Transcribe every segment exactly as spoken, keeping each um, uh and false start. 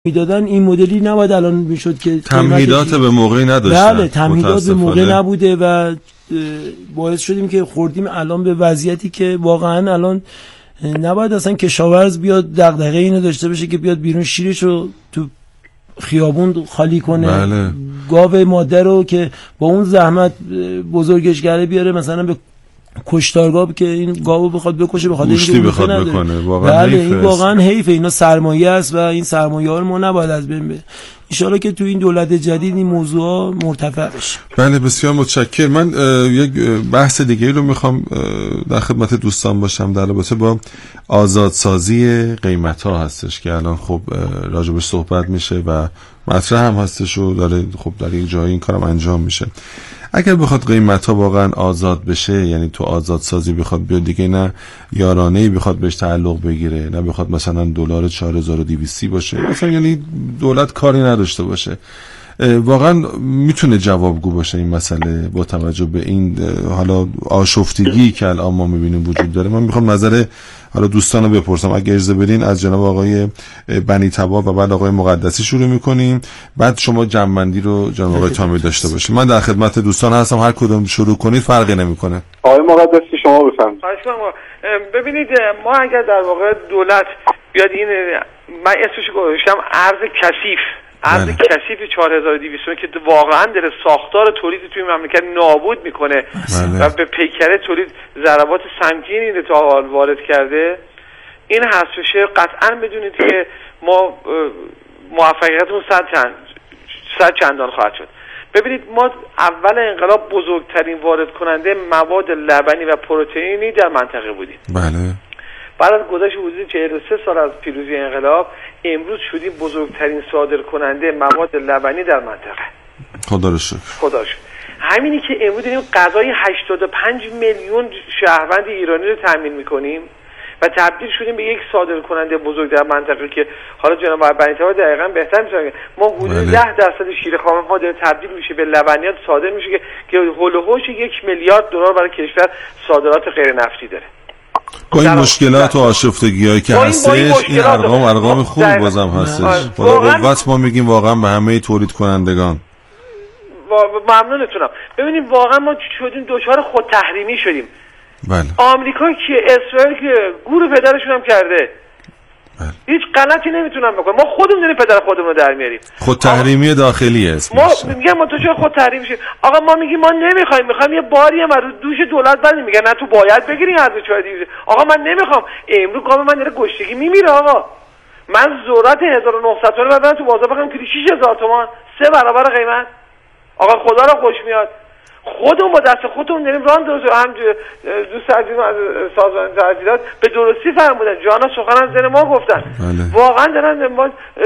میدادن این مدلی نباید الان میشد که تمهیدات به موقعی نداشتن. بله تمهیدات به موقع نبوده و باعث شدیم که خوردیم الان به وضعیتی که واقعا الان نباید اصلا کشاورز بیاد دغدغه اینو داشته باشه که بیاد بیرون شیرشو تو خیابون خالی کنه. بله. گاو ماده رو که با اون زحمت بزرگش کرده بیاره مثلا به کشتارگاه که این گاوو بخواد بکشه بخواد اینو بخواد بکنه. واقعا بله این واقعا حیفه. اینا سرمایه است و این سرمایه ها رو ما نباید از بین ببریم. ان شاءالله که تو این دولت جدید این موضوعا مرتفع بشه. بله بسیار متشکرم. من یک بحث دیگه رو میخوام در خدمت دوستان باشم در رابطه با آزادسازی قیمت ها هستش که الان خب راجبش صحبت میشه و مطرح هم هستش و داره خب در یک جایی این کارم انجام میشه. اگر بخواد قیمت ها واقعا آزاد بشه، یعنی تو آزادسازی بخواد بیاد دیگه، نه یارانه‌ای بخواد بهش تعلق بگیره، نه بخواد مثلا دلار چهار هزار و دویست باشه مثلا، یعنی دولت کاری نداشته باشه، واقعا میتونه جوابگو باشه این مسئله با توجه به این حالا آشفتگی که الان ما میبینیم وجود داره. من میخوام نظر حالا دوستانو بپرسم، اگه اجازه بدین از جناب آقای بنی تبا و بعد آقای مقدسی شروع میکنیم، بعد شما جمع‌بندی رو جناب آقای تامی داشته باشید. من در خدمت دوستان هستم، هر کدوم شروع کنید فرقی نمیکنه. آقای مقدسی شما بفرمایید. ببینید ما اگر در واقع دولت بیاد این من اسمش گذاشتم ارز کثیف ارز کثیف چهار هزار و دویست که واقعا داره ساختار تولید توی مملکت نابود میکنه و به پیکره تولید ضربات سنگینی رو تا حال وارد کرده، این حذف بشه قطعا بدونید که ما موفقیتمون صد چند صد چندان خواهد شد. ببینید ما اول انقلاب بزرگترین وارد کننده مواد لبنی و پروتئینی در منطقه بودیم. بله. بعد از گذشت حدود چهل و سه سال از پیروزی انقلاب امروز شدیم بزرگترین صادر کننده مواد لبنی در منطقه. خدا رو شکر. خدا رو شکر. همینی که امروز داریم غذای هشتاد و پنج میلیون شهروند ایرانی رو تامین میکنیم و تبدیل شدیم به یک صادر کننده بزرگ در منطقه که حالا جناب آقای بنی تبا دقیقاً بهتر می‌دونن. ما حدود ده درصد شیر خام ما داره تبدیل میشه به لبنیات صادر میشه که که هول و هوش یک میلیارد دلار برای کشور صادرات غیر نفتی داره. با این مشکلات و آشفتگی‌هایی که هستش، این ارقام ارقام خوب بازم هستش. خدا قوت ما میگیم واقعا به همه تولید کنندگان. ممنونتونم. ببینیم واقعا ما شدیم دوچار خود تحریمی شدیم. بله. آمریکا که اسرائیل که گور پدرشون هم کرده. بله. هیچ غلطی نمیتونن بکنن. ما خودمون داریم پدر خودمون رو در میاریم. خود تحریمی داخلی است. ما میگم ما تو چه خود تحریم شیم. آقا ما میگیم ما نمیخوایم، میخوایم یه باری هم رو دوش دولت بدیم. میگن نه تو باید بگیری از چهار دیویز. آقا من نمیخوام. امروز قام من داره گشتگی میمیره آقا. من ذرت هزار و نهصد تومن بدم تو بازار بخرم کیلو شش هزار تومان، سه برابر قیمت. آقا خدا رو خوش میاد. خودمون با دست خودمون داریم راه درست. هم دوست عزیزم از سازمان تعطیلات به درستی فرمودن، جانا سخن از زن ما گفتن. بله. واقعا دارن ما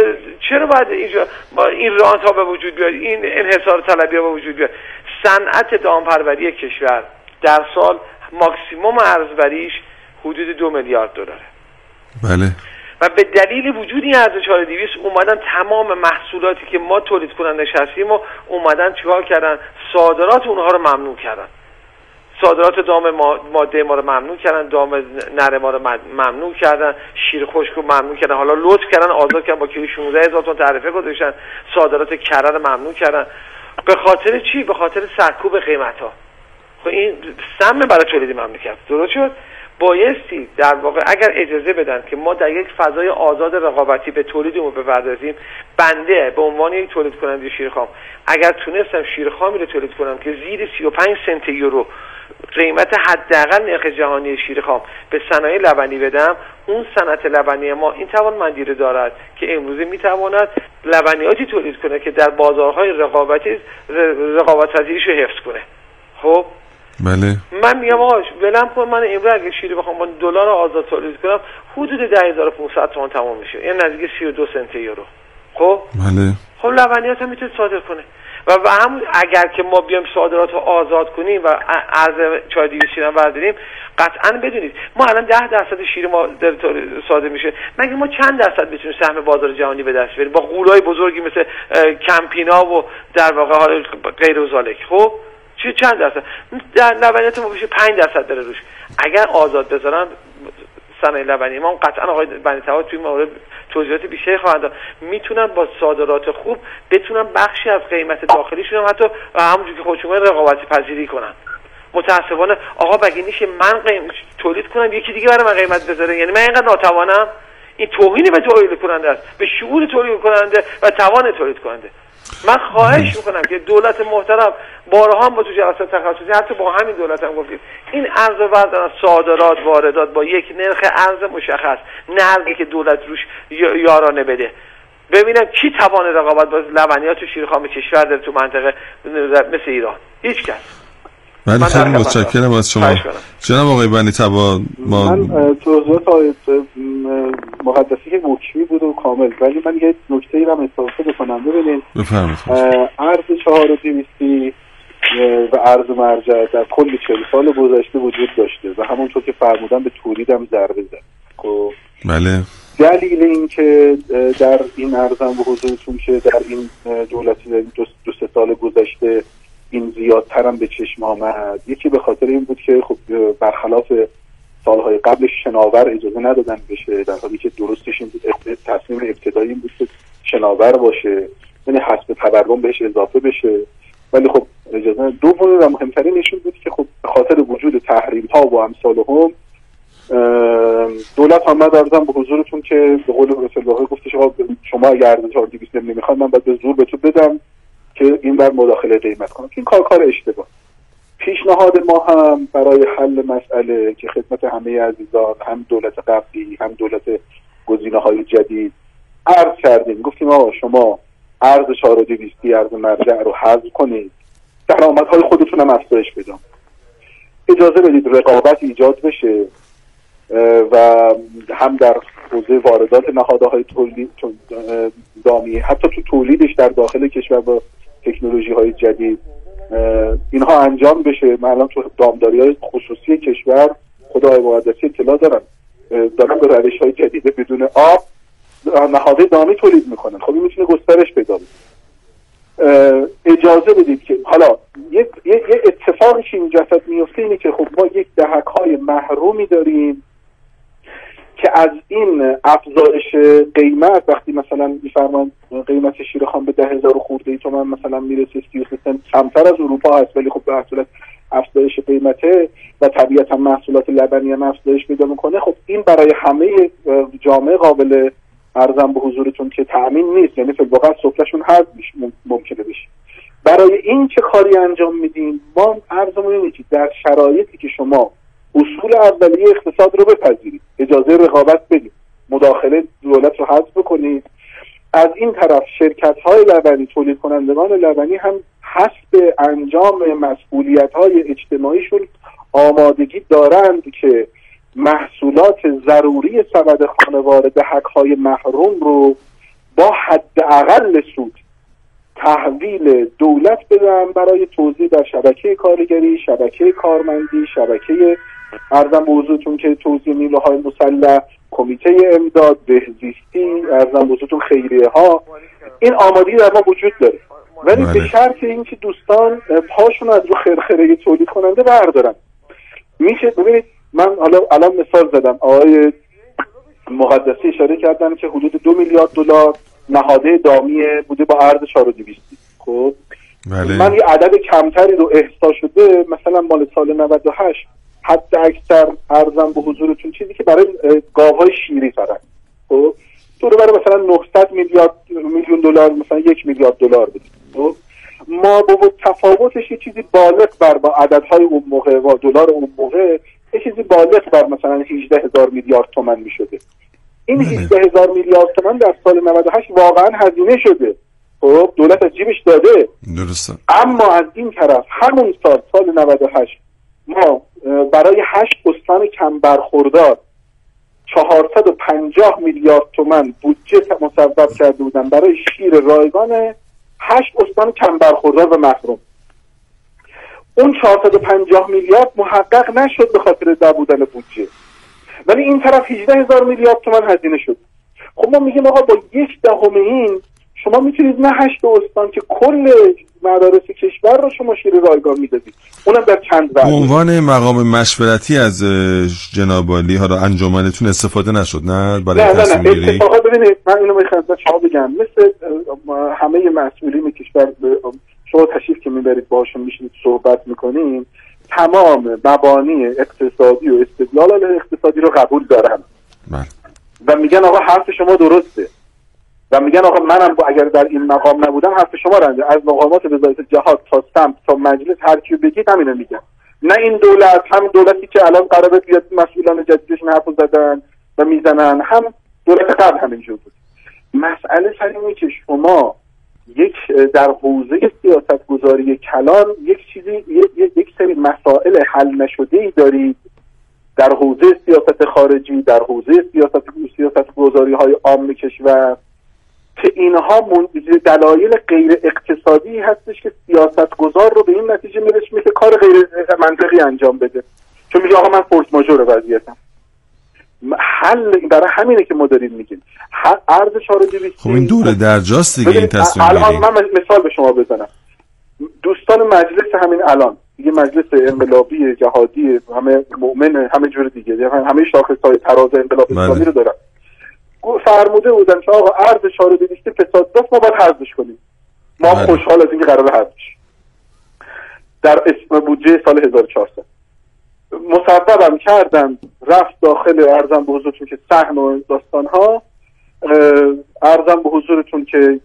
چرا باید اینجا این رانت ها به وجود بیاد، این انحصار طلبی ها به وجود بیاد. صنعت دامپروری کشور در سال ماکسیموم ارزبریش حدود دو میلیارد دلاره. بله. و به دلیل وجود این ارز چهار هزار و دویست اومدن تمام محصولاتی که ما تولید کننده هستیم و اومدن چیکار کردن؟ صادرات اونها رو ممنوع کردن. صادرات دام ماده ما رو ممنوع کردن، دام نر ما رو ممنوع کردن، شیر خشک رو ممنوع کردن، حالا لطف کردن آزاد کردن با کیلو شانزده هزار تومان تعرفه گذاشتن، صادرات کره رو ممنوع کردن. به خاطر چی؟ به خاطر سرکوب قیمت ها. خب این سم برای تولید مملکت. درست شد؟ بایستی در واقع اگر اجازه بدن که ما در یک فضای آزاد رقابتی به تولیدمون بپردازیم، بنده به عنوان یک تولید کننده شیرخام اگر تونستم شیرخامی رو تولید کنم که زیر سی و پنج سنت یورو قیمت حداقل نرخ جهانی شیرخام به صنایع لبنی بدم، اون صنعت لبنی ما این توانمندی رو دارد که امروزه میتواند لبنیاتی تولید کنه که در بازارهای رقابتی رقابت پذیریش رو حفظ کنه. خب بله. من میگم آقا ولم کن، من امروز اگه شیر بخوام با دلار آزاد تولید کنم حدود ده هزار و پانصد تومان تمام میشه، یعنی نزدیک سی و دو سنت یورو. خب بله. خب لبنیات هم میتونه صادر کنه و و هم اگر که ما بیایم صادرات رو آزاد کنیم و ارز چهار دویست هم برداریم، قطعا بدونید ما الان ده درصد شیر ما صادر میشه، مگه ما چند درصد میتونیم سهم بازار جهانی به دست بیاریم با غولای بزرگی مثل کمپینا و در واقع حال غیر و ذالک؟ خب چه چند درصد در لبنیات ما بشه پنج درصد داره روش. اگر آزاد بذارن صنایع لبنی ما قطعا آقای بنی طبات توی مورد توضیحات بیشتری خواهند داد، میتونن با صادرات خوب بتونن بخشی از قیمت داخلیشون هم حتی همونجوری که خودشون رقابتی پذیری کنن. متاسفانه آقا بگی میشه من قیم... تولید کنم یکی دیگه برای من قیمت بذاره؟ یعنی من اینقدر ناتوانم؟ این توهینی به تولید کننده است، به شعور تولید کننده و توان تولید کننده. من خواهش میکنم که دولت محترم بارها هم با تو جلسات تخصصی حتی با همین دولت هم گفتیم این ارز و بردارن صادرات واردات با یک نرخ ارز مشخص، نه ارزی که دولت روش یارانه بده. ببینم کی توان رقابت با لبنیات و شیرخوام کشور داره تو منطقه مثل ایران؟ هیچ کس. من خیلی متشکرم از شما جناب آقای بنی طبات. ما من توضیحات آقای مقدسی که مکمی بود و کامل، ولی من یه نکته ای رو هم اضافه بکنم. ببینید بفرمایید. ارز چهار و دویستی و ارز مرجع در کل چهل سال گذشته وجود داشته و همونطور که فرمودن به تولید هم ضربه زد. خب بله. دلیل این که در این ارزم به حضورتون که در این دولتی دو, دو سه سال گذشته این زیادتر هم به چشم آمد، یکی به خاطر این بود که خب برخلاف سالهای قبل شناور اجازه ندادن بشه، در حالی که درستش این بود، تصمیم ابتدایی این بود که شناور باشه، یعنی حسب تورم بهش اضافه بشه، ولی خب اجازه. دوم و مهمترین نشون بود که خب به خاطر وجود تحریم ها و امثالهم دولت آمد ارزم به حضورتون که به قول رسول الله گفتش آقا شما اگه ارز چهار دویست نمیخواد من باید به زور به تو بدم که این بر مداخله قیمت کنم. این کار کار اشتباه. پیشنهاد ما هم برای حل مسئله که خدمت همه عزیزان، هم دولت قبلی هم دولت گزینه‌های جدید عرض کردیم، گفتیم آقا شما ارز چهار و دویستی ارز مرجع رو حذف کنید، درآمدهای خودتون هم افزایش بدید، اجازه بدید رقابت ایجاد بشه و هم در حوزه واردات نهادهای تولید دامی، حتی تو تولیدش در داخل کشور با تکنولوژی های جدید اینها انجام بشه. من الان تو دامداری های خصوصی کشور خدای مقدسی اطلاع دارم دارم به روش های جدید بدون آب نهادهای دامی تولید میکنن. خب این میتونه گسترش پیدا بکنه. اجازه بدید که حالا یک یک اتفاقی که این جسد میفته اینه که خب ما یک دهک های محرومی داریم که از این افزایش قیمت، وقتی مثلا میفرمان قیمت شیرخوام به ده هزار خورده ای تومن مثلا میرسه سی و سه سنت، کمتر از اروپا هست ولی خب به هر صورت افزایش قیمته و طبیعتا محصولات لبنی هم افزایش پیدا میکنه، خب این برای همه جامعه قابل ارزم به حضورتون که تأمین نیست، یعنی فی‌الواقع سفرهشون حذف ممکنه بشه. برای این چه کاری انجام میدیم؟ ما عرضمون اینه که در شرایطی که شما اصول اولیه اقتصاد رو بپذیرید، اجازه رقابت بدید، مداخله دولت رو حذف بکنید، از این طرف شرکت‌های لبنی، تولید کنندگان لبنی هم حسب انجام مسئولیت‌های اجتماعیشون آمادگی دارند که محصولات ضروری سبد خانوار دهک‌های محروم رو با حداقل سود تحویل دولت بدن برای توزیع در شبکه کارگری، شبکه کارمندی، شبکه ارزم به حضورتون که توزیع نیروهای مسلح، کمیته امداد، بهزیستی، ارزم به حضورتون خیریه ها. این آمادگی در ما وجود داره، ولی به شرط اینکه دوستان پاشون از رو خرخره تولید کننده بردارن. میشه ببینید من حالا الان مثال زدم، آقای مقدسی اشاره کردن که حدود دو میلیارد دلار نهاده دامی بوده با ارز چهار و دویستی. خب بله. من یه عدد کمتری رو احصا شده مثلا مال سال نود و هشت حتی اکثر ارزم به حضورتون چیزی که برای گاوهای شیری فقط خب تو رو برای مثلا نهصد میلیارد میلیون دلار مثلا یک میلیارد دلار بود. خب ما با تفاوتش یه چیزی بالغ بر با عددهای اون موقع و دلار اون موقع یه چیزی بالغ بر مثلا هجده هزار میلیارد تومان میشده. این هجده هزار میلیارد تومان در سال نود و هشت واقعا هزینه شده. خب دولت از جیبش داده. درسته. اما از این طرف همون سال سال نود و هشت ما برای هشت استان کم برخوردار چهارصد و پنجاه میلیارد تومان بودجه مصوب کرده بودن برای شیر رایگان هشت استان کم برخوردار و محروم. اون چهارصد و پنجاه میلیارد محقق نشد به خاطر نبودن بودجه، ولی این طرف هجده هزار میلیارد تومان هزینه شد. خب ما میگیم آقا با یک دهم این شما میتونید نه هشت استان که کل مدارس کشور رو شما شیر رایگان میدادید، اونم در چند وعده. عنوان مقام مشورتی از جناب عالی ها را انجمنتون استفاده نشد نه برای نه تصمیم نه گیری؟ اتفاقا ببینید من اینو میخوام شما بگم، مثل همه مسئولین کشور شما تشریف که میبرید باهاشون میشینید صحبت میکنین، تمام مبانی اقتصادی و استدلال علیه اقتصادی رو قبول دارن بله. و میگن آقا حرف شما درسته و میگن آقا منم اگر در این مقام نبودم حرف شما رنده. از مقامات وزارت جهاد تا سمت تا مجلس هر کیو بگید همینو میگن. نه این دولت، هم دولتی که الان قراره بیاد مسئولان جدیدش حرف زدن و میزنن، هم دولت قبل همینجور بود. مسئله سر اینه که شما یک در حوزه سیاست گذاری کلان یک چیزی یک, یک سری مسائل حل نشده ای دارید در حوزه سیاست خارجی، در حوزه سیاست سیاست گذاری های عام کشور، که اینها دلایل غیر اقتصادی هستش که سیاست گذار رو به این نتیجه میرسونه که کار غیر منطقی انجام بده، چون میگه آقا من فورس ماژور وضعیتم. حل برای همینه که ما داریم میگیم ارز چهار و دویست. خب این دوره درجاست دیگه این تصمیم گیری. الان من مثال به شما بزنم، دوستان مجلس همین الان یه مجلس انقلابی جهادی، همه مؤمن، همه جور دیگه، همه شاخص‌های تراز انقلاب اسلامی رو دارن، فرموده بودن که آقا ارز چهار و دویست فساد دست ما باید حذفش کنیم. ما بله. خوشحال از اینکه قراره حذف بشه در اسم بودجه سال هزار و چهارصد. مصوبم کردن، رفت داخل، ارزم به حضورتون که صحن و داستان ها، ارزم به حضورتون که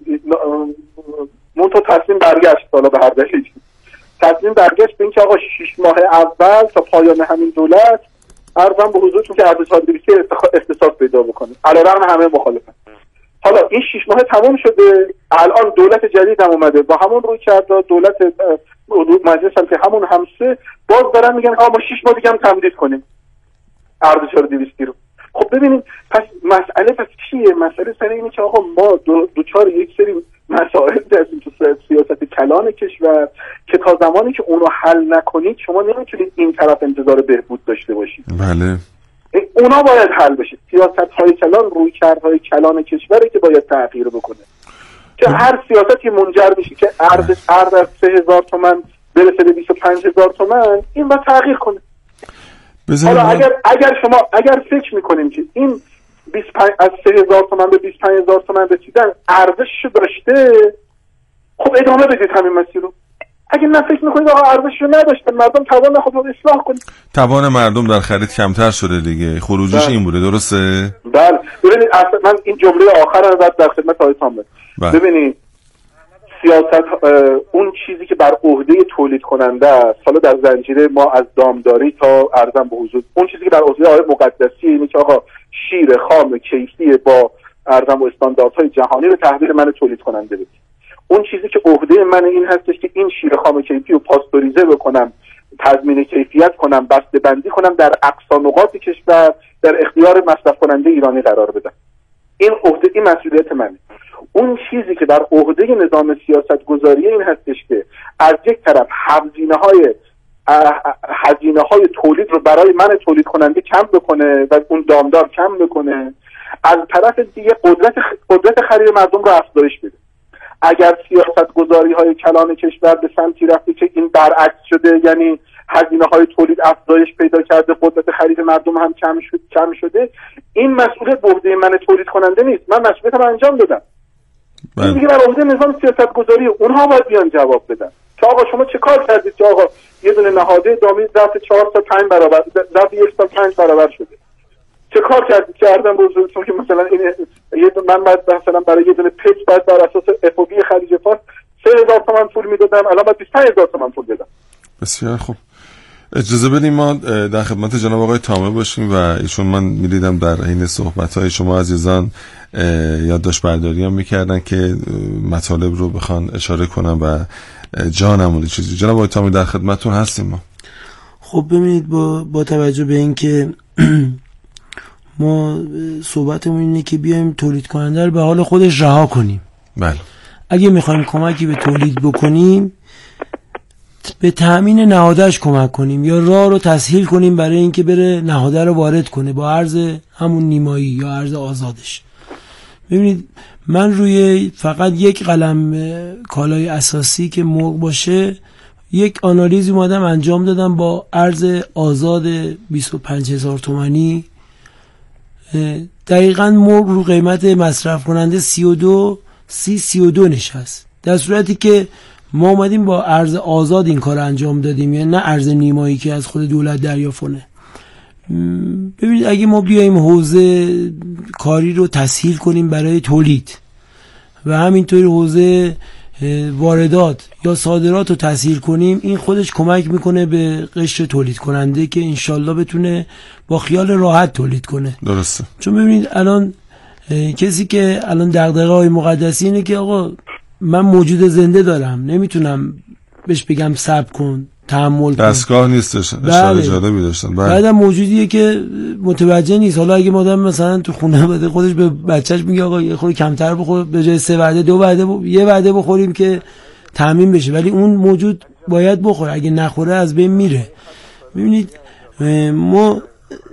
منتها تصمیم برگشت، حالا به هر دلیل تصمیم برگشت به این که آقا شش ماه اول تا پایان همین دولت ارزم به حضورتون که ارز چهار و دویست اختصاص پیدا بکنه، علیرغم همه مخالفن. حالا این شش ماه تمام شده، الان دولت جدید هم اومده با همون روی کرده، دولت مجلس هم که همون همسه، باز دارن میگن آقا ما شش ماه دیگه هم تمدید کنیم ارز چهار و دویست رو. خب ببینید پس مسئله پس چیه؟ مسئله سر اینه که آقا ما دو دوچار یک سری مسائل هستیم تو سیاست کلان کشور که تا زمانی که اونو حل نکنید شما نمیتونید این طرف انتظار بهبود داشته باشید. بله. اونا باید حل بشه. سیاست های کلان، روی کردهای کلان کشوره که باید تغییر بکنه. که هر سیاستی منجر میشه که ارز ارز از سه هزار تومان برسه به بیست و پنج هزار تومان، این باید تغییر کنه. حالا اگر اگر شما اگر فکر میکنیم که این بیست و پنج از سه هزار تومان به بیست و پنج هزار تومان رسیدن ارزشش داشته، خب ادامه بدید همین مسیر رو. اگه نه فکر میکنید آقا ارزشش نداشته، مردم توان خود رو اصلاح کنید. توان مردم در خرید کمتر شده دیگه، خروجش این بوده، درسته؟ بله. ببینید من این جمله آخر رو بعد در خدمت آقای تامر. ببینید سیاست اون چیزی که بر عهده تولید کننده است، حالا در زنجیره ما از دامداری تا ارزم به حضور، اون چیزی که بر عهده آقای مقدسی اینه که آقا شیر خام کیفی با ارزم و استانداردهای جهانی رو تحویل من تولید کننده بدید. اون چیزی که عهده من این هستش که این شیر خام کیفی رو پاستوریزه بکنم، تضمین کیفیت کنم، بسته بندی کنم، در اقصا نقاط کشور در اختیار مصرف کننده ایرانی قرار بدم. این عهده، این مسئولیت منه. اون چیزی که بر عهده نظام سیاست گذاری این هستش که از یک طرف هزینه های هزینه های تولید رو برای من تولید کننده کم بکنه و اون دامدار کم بکنه، از طرف دیگه قدرت قدرت خرید مردم رو افزایش بده. اگر سیاست گذاری های کلان کشور به سمتی رفته که این برعکس شده، یعنی هزینه های تولید افزایش پیدا کرده، قدرت خرید مردم هم کم شد کم شده، این مسئولیت به عهده من تولید کننده نیست. من مسئولیتم انجام دادم. این دیگه بر عهده نظام سیاست گذاری اونها باید بیان جواب بدن که آقا شما چه کار کردید که آقا یه دونه نهاده دامی ظرف چهار تا پنج برابر ظرف یک تا پنج برابر شده. چه کار کردید که ارزم بزرگتون که مثلا این یه من بعد مثلا برای یه دونه پچ بعد بر اساس اف او بی خلیج فارس سه هزار تومان پول میدادم، الان باید بیست و پنج هزار تومان پول بدم. بسیار خوب. اجازه بدیم ما در خدمت جناب آقای تامر باشیم و ایشون من می‌دیدم در حین صحبت‌های شما عزیزان یادداشت برداری هم می‌کردن که مطالب رو بخوان اشاره کنم و جا نمونه چیزی. جناب آقای تامر در خدمتتون هستیم ما. خب ببینید با با توجه به اینکه ما صحبتمون اینه که بیایم تولید کننده رو به حال خودش رها کنیم. بله. اگه می‌خوایم کمکی به تولید بکنیم به تأمین نهادش کمک کنیم یا راه رو تسهیل کنیم برای اینکه بره نهاده رو وارد کنه با ارز همون نیمایی یا ارز آزادش. ببینید من روی فقط یک قلم کالای اساسی که مرغ باشه یک آنالیزی اومدم انجام دادم با ارز آزاد بیست و پنج هزار تومانی. دقیقاً مرغ رو قیمت مصرف کننده سی و دو سی سی و دو نشست، در صورتی که ما اومدیم با ارز آزاد این کار انجام دادیم، یعنی نه ارز نیمایی که از خود دولت دریافت کنه. ببینید اگه ما بیایم حوزه کاری رو تسهیل کنیم برای تولید و همینطوری حوزه واردات یا صادرات رو تسهیل کنیم، این خودش کمک میکنه به قشر تولید کننده که انشالله بتونه با خیال راحت تولید کنه. درسته. چون ببینید الان کسی که الان دغدغه‌های مقدسی اینه که آقا من موجود زنده دارم، نمیتونم بهش بگم صبر کن تحمل کن، دستگاه نیستش. اشاره جالبی داشتن. بعدم موجودیه که متوجه نیست. حالا اگه مادام مثلا تو خونه بده خودش به بچهش میگه آقا یه خورده کمتر بخور، به جای سه وعده دو وعده ب... یه وعده بخوریم که تامین بشه، ولی اون موجود باید بخوره، اگه نخوره از بین میره. ببینید ما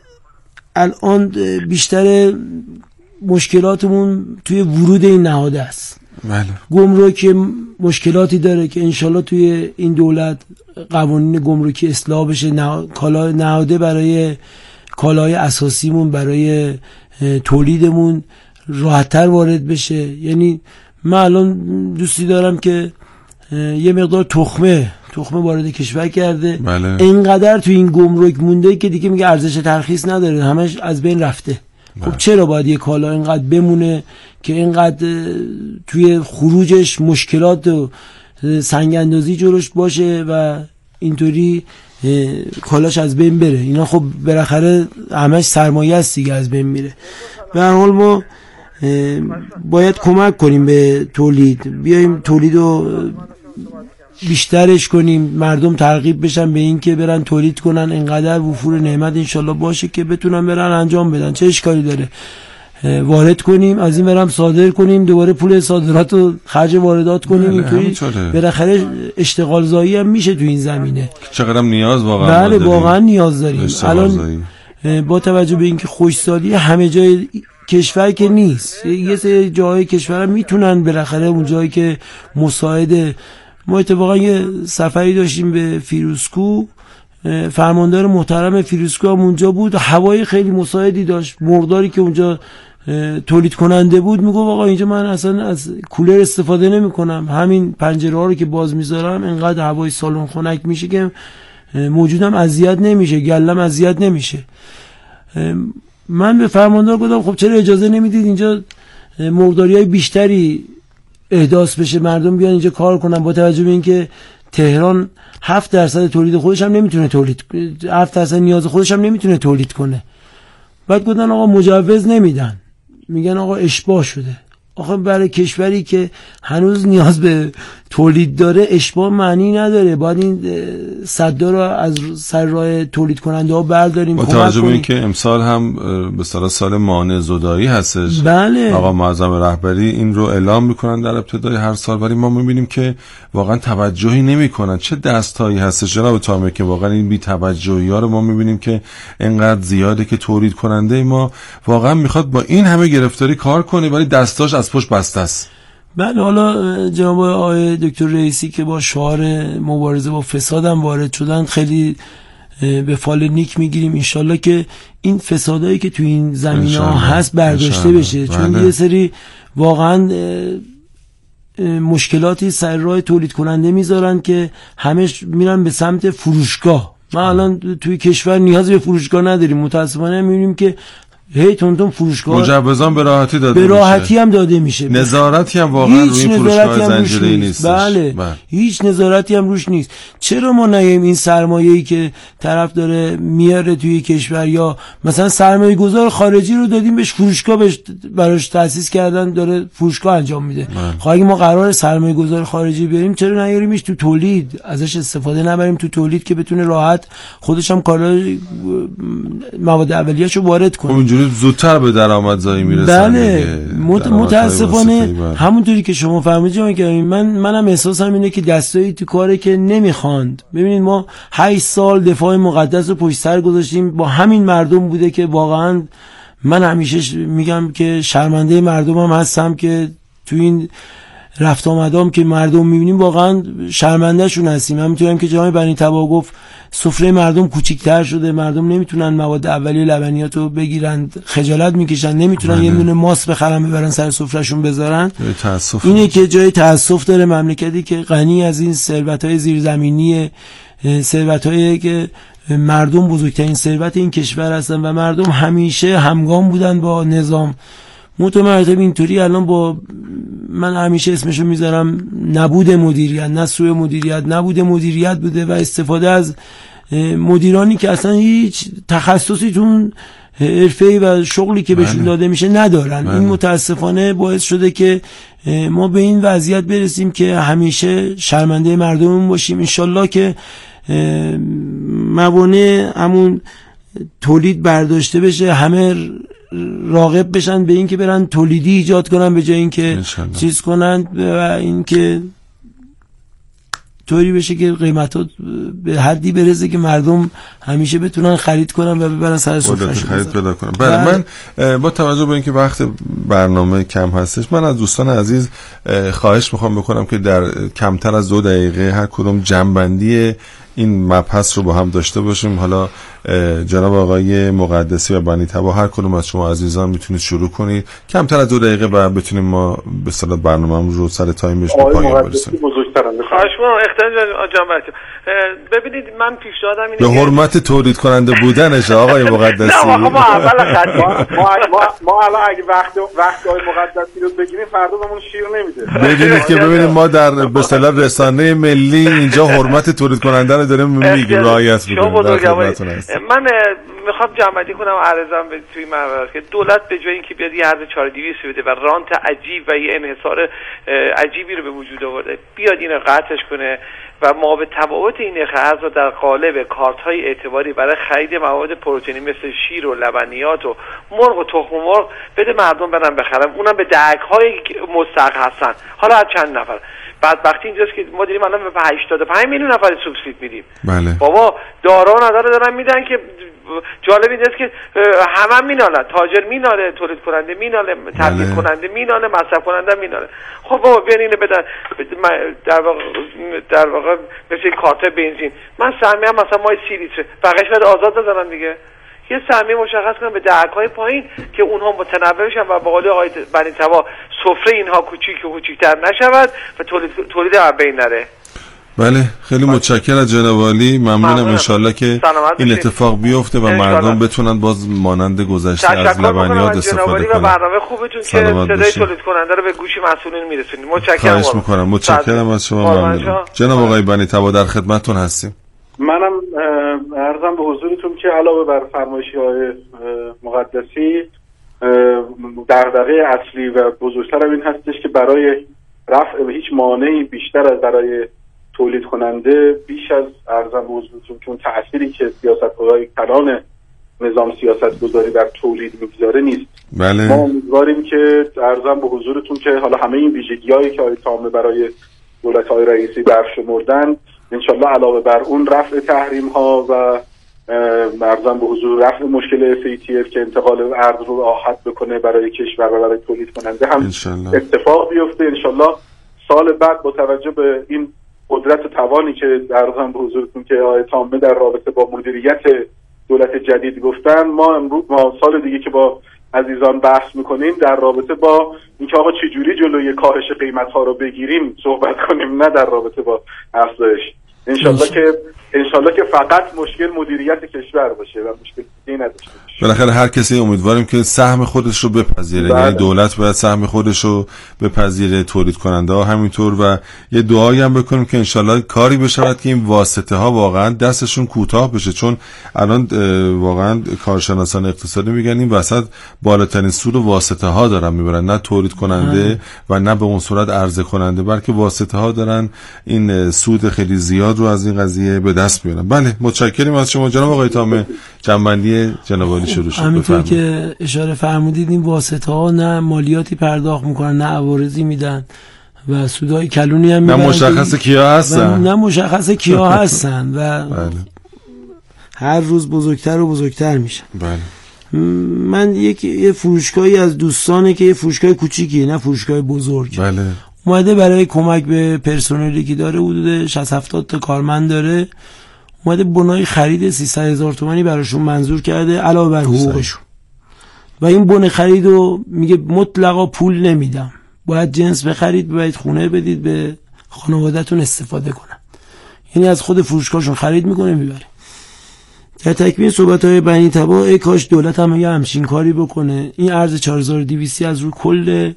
الان بیشتر مشکلاتمون توی ورود این نهاده است. بله. گمرک مشکلاتی داره که انشالله توی این دولت قوانین گمرکی اصلاح بشه، کالا نهاده برای کالای اساسیمون برای تولیدمون راحت‌تر وارد بشه. یعنی من الان دوستی دارم که یه مقدار تخمه تخمه وارد کشور کرده، بله. اینقدر توی این گمرک مونده که دیگه میگه ارزش ترخیص نداره، همش از بین رفته. خب چرا باید یه کالا اینقدر بمونه که اینقدر توی خروجش مشکلات و سنگ اندازی جلوش باشه و اینطوری کالاش از بین بره؟ اینا خب بالاخره همش سرمایه است دیگه، از بین میره. به هر حال ما باید کمک کنیم به تولید، بیایم تولید رو بیشترش کنیم، مردم ترغیب بشن به این که برن تولید کنن، اینقدر وفور نعمت انشالله باشه که بتونن برن انجام بدن. چه اشکالی داره وارد کنیم، از این برم صادر کنیم، دوباره پول صادرات رو خرج واردات کنیم، اینطوری بالاخره اشتغال زایی هم میشه تو این زمینه. چقدر نیاز واقعا بله واقعا نیاز داریم. الان با توجه به اینکه خوشسالی همه جای کشور که نیست، یه سری جای کشور هم میتونن بالاخره اون جایی که مساعده. ما اتفاقا یه سفری داشتیم به فیروزکو، فرماندار محترم فیروزکو هم اونجا بود، هوای خیلی مساعدی داشت. مرغداری که اونجا تولید کننده بود میگه آقا اینجا من اصلا از کولر استفاده نمی کنم، همین پنجره ها رو که باز میذارم اینقدر هوای سالن خنک میشه که موجودم اذیت نمیشه، گلم اذیت نمیشه. من به فرماندار گفتم خب چرا اجازه نمیدید اینجا مرغداری های بیشتری احداث بشه، مردم بیان اینجا کار کنن، با توجه به اینکه تهران هفت درصد تولید خودش هم نمیتونه تولید هفت درصد نیاز خودش هم نمیتونه تولید کنه. بعد گفتن آقا مجوز نمیدن، میگن آقا اشباع شده. آخه برای کشوری که هنوز نیاز به تولید داره اشباع معنی نداره، باید این صدا رو از سر راه تولید کننده ها برداریم. با توجه به اینکه امسال هم به اصطلاح سال مانع زدایی هستش، بله. آقا معظم رهبری این رو اعلام میکنن در ابتدای هر سال، ولی ما میبینیم که واقعا توجهی نمیکنن. چه دستایی هستش جناب تامر که واقعا این بی توجهی ها رو ما میبینیم که اینقدر زیاده که تولید کننده ما واقعا میخواد با این همه گرفتاری کار کنه ولی دستاش از پشت بسته است. بله. حالا جناب آقای دکتر رئیسی که با شعار مبارزه با فساد هم وارد شدن خیلی به فال نیک میگیریم. انشالله که این فسادایی که تو این زمینه ها هست برداشته بشه، چون بله. یه سری واقعا مشکلاتی سر راه تولید کننده میذارن که همش میرن به سمت فروشگاه. ما الان توی کشور نیاز به فروشگاه نداریم، متاسفانه میبینیم که هی تونتون فروشگاه مجوزان به راحتی داده به راحتی میشه. هم داده میشه، نظارتی هم واقعا روی این فروشگاه زنجیره‌ای نیست. بله. بله هیچ نظارتی هم روش نیست. چرا ما نگیم این سرمایه‌ای که طرف داره میاره توی کشور، یا مثلا سرمایه گذار خارجی رو دادیم بهش فروشگاه بهش براش تأسیس کردن داره فروشگاه انجام میده. خب اگه ما قرار سرمایه گذار خارجی بیاریم چرا نیاریمش تو تولید، ازش استفاده نبریم تو تولید که بتونه راحت خودش هم کالای مواد اولیه‌شو وارد کنه، زودتر به درآمدزایی میرسن. بله مت... متاسفانه همونطوری که شما فهمیدید که من منم احساسم اینه که دستایی تو کاره که نمیخواند. ببینید ما هشت سال دفاع مقدس رو پشت سر گذاشتیم، با همین مردم بوده که واقعا من همیشه میگم که شرمنده مردمم هستم که تو این رفت آمدام که مردم میبینیم واقعا شرمنده شون هستیم. من میتونم که جناب بنی تبا گفت سفره مردم کوچیک‌تر شده، مردم نمیتونن مواد اولیه لبنیاتو بگیرن، خجالت میکشن، نمیتونن یه دونه ماست بخرن ببرن سر سفرهشون بزارن. اینه که جای تأسف داره مملکتی که غنی از این ثروت‌های زیرزمینی، ثروت‌هایی که مردم بزرگترین ثروت این کشور هستن و مردم همیشه همگام بودن با نظام. متمرتب اینطوری الان با من همیشه اسمشو میذارم نبود مدیریت، نه سوء مدیریت، نبود مدیریت بوده و استفاده از مدیرانی که اصلا هیچ تخصصی تو حرفه‌ای و شغلی که بهشون داده میشه ندارن. بله. این متاسفانه باعث شده که ما به این وضعیت برسیم که همیشه شرمنده مردممون باشیم. انشالله که موانع همون تولید برداشته بشه، همه راغب بشن به این که برن تولیدی ایجاد کنن به جای این که چیز کنن و این که طوری بشه که قیمتات به حدی برسه که مردم همیشه بتونن خرید کنن و ببرن سر سفرهشون خرید پیدا کنن. بله من با توجه به اینکه وقت برنامه کم هستش، من از دوستان عزیز خواهش میخوام بکنم که در کمتر از دو دقیقه هر کدوم جمع‌بندی این مبحث رو با هم داشته باشیم. حالا جناب آقای مقدسی و بنی تبا هر کدوم از شما عزیزان میتونید شروع کنید کمتر از دو دقیقه و بتونیم ما به اصطلاح برنامه‌مون رو سر تایمش به پایان برسونیم. خواهش می‌کنم اختیار جناب. ببینید من پیشنهادم اینه به حرمت تولید کننده بودنش آقای مقدسی. نه ما اول خط ما ما ما الان اگه وقت وقت آقای مقدسی رو بگیریم فردا بهمون شیر نمیده. بدونید که ببینید ما در به اصطلاح رسانه ملی اینجا حرمت تولید کننده رو داریم میگیم رعایت می‌کنیم. من میخوام جمع‌بندی کنم و عرضم به توی مبحث که دولت به جای اینکه بیاد یه ارز چهار دویست بده و رانت عجیب و یه انحصار عجیبی رو به وجود آورده، بیاد اینو قطعش کنه و ما به تفاوت این نرخ ارز رو در قالب کارت‌های اعتباری برای خرید مواد پروتئینی مثل شیر و لبنیات و مرغ و تخم مرغ بده مردم برن بخرن، اونم به دهک‌های مستحق هستن، حالا از چند نفر. بدبختی اینجاست که ما داریم الان به هشتاد و پنج میلیون نفر سوبسید میدیم. بله. بابا دارا نداره دارن میدن که جالب اینجاست که همه مینالن، تاجر میناله، تولید کننده میناله، تبدیل کننده میناله، مصرف کننده میناله. خب بابا بیان اینو بدن در واقع در واقع مثل کارت بنزین من سهمیه هم مثلا مای سی لیتر بقیش باید آزاد بزنن دیگه. یه سهمیه مشخص کنن به دهک‌های پایین که اونها متنوع بشن و به قول آقای بنی تبا سفره اینها کوچیک و کوچیک‌تر نشود و تولید تولید هم بین نره. بله خیلی متشکرم از جناب عالی، ممنونم. انشالله که این اتفاق بیفته و مردم بتونن باز مانند گذشته از لبنیات استفاده کنن. و برنامه خوبتون که صدای تولید کننده رو به گوش مسئولین میرسونید. متشکرم. خواهش میکنم. متشکرم از شما. ممنونم. جناب آقای بنی تبا در خدمتتون هستیم. منم عرضم به حضورتون که علاوه بر فرمایش‌های مقدسی دغدغه اصلی و بزرگتر این هستش که برای رفع به هیچ مانعی بیشتر از برای تولید کننده بیش از عرضم به حضورتون که اون تأثیری که سیاست‌گذاری کلان نظام سیاست گذاری در تولید میگذاره نیست. بله. ما امیدواریم که عرضم به حضورتون که حالا همه این ویژگی‌هایی که آقای تامه برای دولت‌های رئیسی برشمردن انشالله علاوه بر اون رفع تحریم ها و ارزم به حضور رفع مشکل اف ای تی اف که انتقال ارز رو راحت بکنه برای کشور و برای تولید کننده هم انشالله. اتفاق بیفته. انشالله سال بعد با توجه به این قدرت و توانی که ارزم به حضورتون که آقای تامه در رابطه با مدیریت دولت جدید گفتن، ما امروز ما سال دیگه که با عزیزان بحث میکنیم در رابطه با اینکه آقا چجوری جلوی کاهش قیمت ها رو بگیریم صحبت کنیم، نه در رابطه با افزایش. انشالله که انشالله که فقط مشکل مدیریت کشور باشه و مشکل دیگه نداشته باشه. بالاخره هر کسی امیدواریم که سهم خودش رو بپذیره. یعنی دولت باید سهم خودش رو بپذیره، تولید کننده ها همینطور، و یه دعایی هم بکنیم که انشالله کاری بشود که این واسطه ها واقعا دستشون کوتاه بشه، چون الان واقعا کارشناسان اقتصادی میگن این وسط بالاترین سود واسطه ها دارن میبرن، نه تولید کننده و نه به اون صورت عرضه کننده، بلکه واسطه ها دارن این سود خیلی زیاد رو از این قضیه به دست میارن. بله متشکرم از شما جناب آقای تامه. جنبندی جناب عالی شروع شد. همینطور که اشاره فرمودید این واسطه ها نه مالیاتی پرداخت میکنن، نه عوارضی میدن و سودای کلونی هم میدن، نه مشخص کیا هستن، نه مشخص کیا هستن و بله. هر روز بزرگتر و بزرگتر میشن. بله من یک یه فروشگاهی از دوستانه که یه فروشگاه کوچیکیه، نه فروشگاه بزرگ. بله. اومده برای کمک به پرسنلی که داره، حدود شصت هفتاد تا کارمند داره، اومده بنای خرید سیصد هزار تومانی براشون منظور کرده علاوه بر حقوقشون. و این بن خریدو میگه مطلقا پول نمیدم، باید جنس بخرید، باید خونه بدید به خانواده‌تون استفاده کنن. یعنی از خود فروشگاهشون خرید میکنه میبره. در تکمیل صحبت‌های بنی تبا، ای کاش دولت هم یه همچین کاری بکنه. این ارز چهار هزار و دویست از رو کل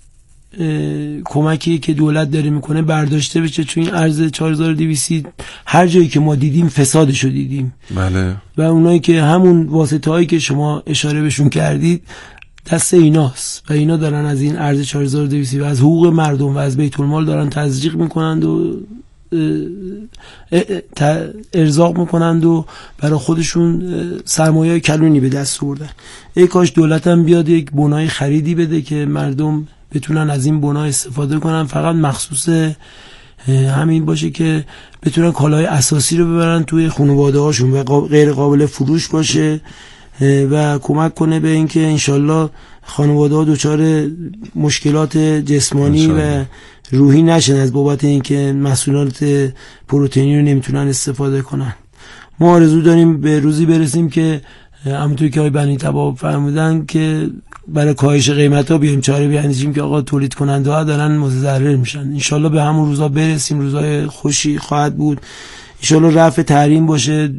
کمکی که دولت داره میکنه برداشته بشه، چون این ارز چهار هزار و دویست هر جایی که ما دیدیم فسادشو دیدیم. بله. و اونایی که همون واسطه هایی که شما اشاره بهشون کردید دست ایناست و اینا دارن از این ارز چهار هزار و دویست و از حقوق مردم و از بیت المال دارن تزریق میکنند و ارزاق میکنند و برای خودشون سرمایه کلونی به دست آوردن. ای کاش دولت هم بیاد یک بنای خریدی بده که مردم بتونن از این بنا استفاده کنن، فقط مخصوص همین باشه که بتونن کالای اساسی رو ببرن توی خانواده هاشون و غیر قابل فروش باشه و کمک کنه به اینکه انشالله خانواده ها دچار مشکلات جسمانی و روحی نشن از بابت اینکه محصولات پروتئینی رو نمیتونن استفاده کنن. ما آرزو داریم به روزی برسیم که همونطور که آقای بنی تبا فرمودن که برای کاهش قیمت ها بیایم چاره بیاندیشیم که آقا تولید کننده ها دارن متضرر میشن. انشالله به همون روزا برسیم، روزای خوشی خواهد بود. انشالله رفع تحریم باشه،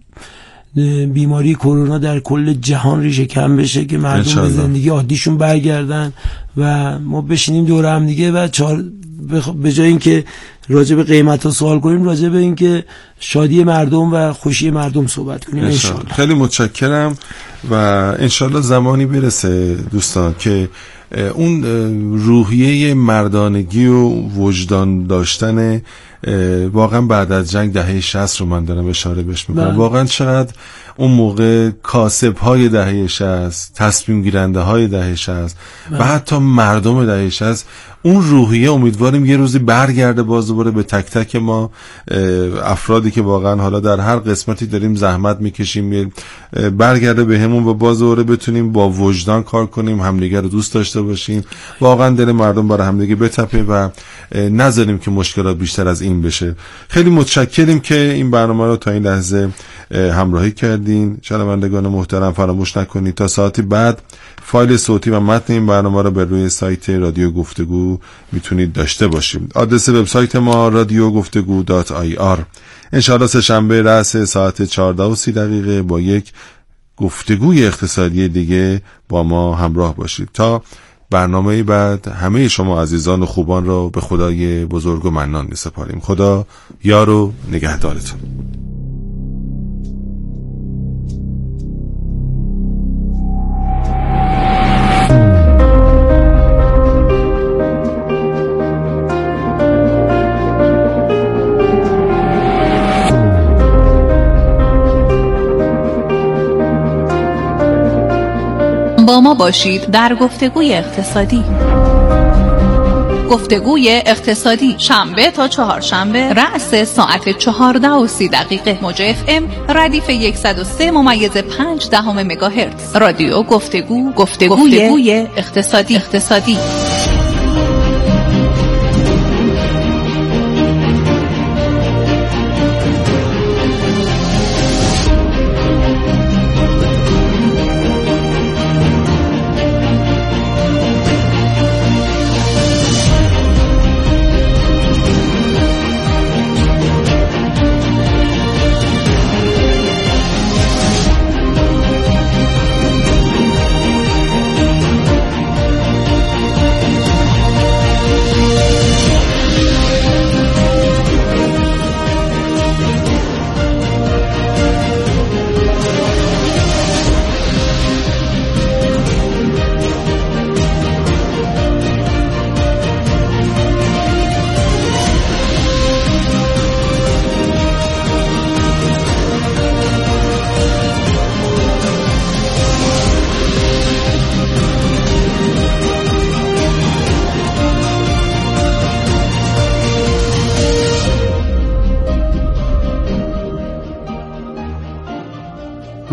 بیماری کرونا در کل جهان ریشه کم بشه که مردم به زندگی عادیشون برگردن و ما بشینیم دور هم دیگه و چهار به جای اینکه راجع به قیمت ها سوال کنیم راجع به اینکه شادی مردم و خوشی مردم صحبت کنیم. انشالله. خیلی متشکرم و انشالله زمانی برسه دوستان که اون روحیه مردانگی و وجدان داشتن واقعا بعد از جنگ دهه شصت رو من دارم اشاره بهش میکنم. واقعا چقدر اون موقع کاسب های دهه شصت، تصمیم گیرنده های دهه شصت و حتی مردم دهه شصت اون روحیه امیدواریم یه روزی برگرده باز دوباره به تک تک ما افرادی که واقعا حالا در هر قسمتی داریم زحمت میکشیم برگرده به همون و باز دوباره بتونیم با وجدان کار کنیم، همدیگه رو دوست داشته باشیم، واقعا دل مردم برای همدیگه بتپه و نذاریم که مشکلات بیشتر از این بشه. خیلی متشکریم که این برنامه رو تا این لحظه همراهی کردین. شنوندگان محترم فراموش نکنید تا ساعتی بعد فایل صوتی و متن این برنامه رو به روی سایت رادیو گفتگو میتونید داشته باشید. آدرس وبسایت ما رادیو گفتگو دات آی آر. انشاءالله سه شنبه رأس ساعت چهارده و سی دقیقه با یک گفتگوی اقتصادی دیگه با ما همراه باشید. تا برنامه بعد همه شما عزیزان و خوبان را به خدای بزرگ و منان می‌سپاریم. خدا یار و نگهدارتون. با ما باشید در گفتگوی اقتصادی. گفتگوی اقتصادی شنبه تا چهارشنبه رأس ساعت چهارده و سی دقیقه موج اف ام ردیف صد و سه ممیز پنج دهم مگاهرتز. رادیو گفتگو گفتگوی, گفتگوی اقتصادی اقتصادی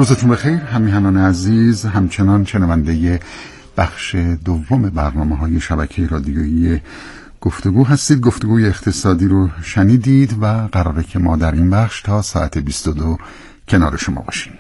روزتون بخیر همیهنان عزیز، همچنان شنونده بخش دوم برنامه های شبکه رادیویی گفتگو هستید. گفتگوی اقتصادی رو شنیدید و قراره که ما در این بخش تا ساعت بیست و دو کنار شما باشیم.